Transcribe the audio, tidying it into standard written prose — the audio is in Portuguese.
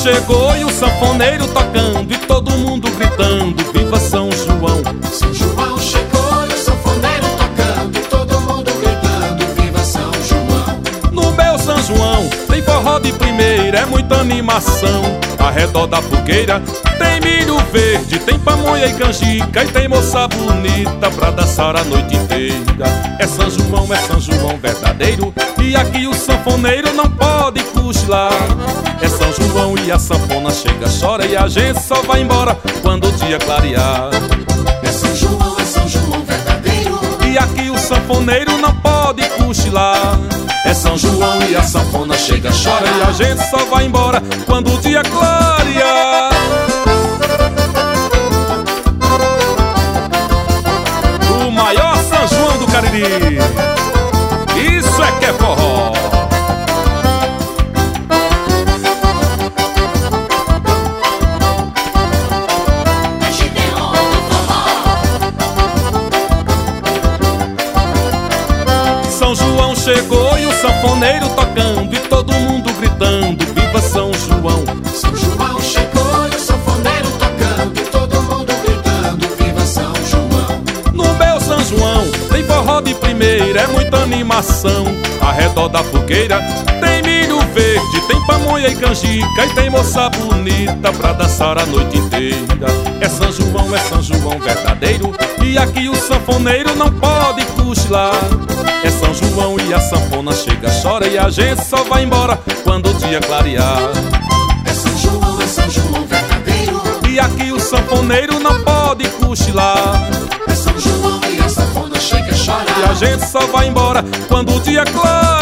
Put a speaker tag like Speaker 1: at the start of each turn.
Speaker 1: chegou e o sanfoneiro tocando e todo mundo gritando: viva São João!
Speaker 2: São João chegou e o sanfoneiro tocando e todo mundo gritando: viva São João!
Speaker 1: No meu São João tem forró de primeira, é muita animação. Ao redor da fogueira tem milho verde, tem pamonha e canjica e tem moça bonita pra dançar a noite inteira. É São João verdadeiro, e aqui o sanfoneiro não pode cochilar. É São João e a sanfona chega, chora, e a gente só vai embora quando o dia clarear.
Speaker 2: É São João verdadeiro,
Speaker 1: E aqui o sanfoneiro não pode cochilar. É São João e a sanfona chega, chora, e a gente só vai embora quando o dia clarear. O maior São João do Cariri, isso é que é forró.
Speaker 2: é Gideon do forró.
Speaker 1: São João chegou e o sanfoneiro tocando e todo mundo gritando: viva São João!
Speaker 2: São João chegou e o sanfoneiro tocando e todo mundo gritando: viva São João!
Speaker 1: No meu São João tem forró de primeira, é muita animação. Ao redor da fogueira tem milho verde, tem pamonha e canjica e tem moça bonita pra dançar a noite inteira. É São João verdadeiro, e aqui o sanfoneiro não pode cochilar. É São João e a sanfona chega, chora, e a gente só vai embora quando o dia clarear.
Speaker 2: É São João verdadeiro,
Speaker 1: E aqui o sanfoneiro não pode cochilar.
Speaker 2: é São João e a sanfona chega, chora.
Speaker 1: E a gente só vai embora quando o dia clarear.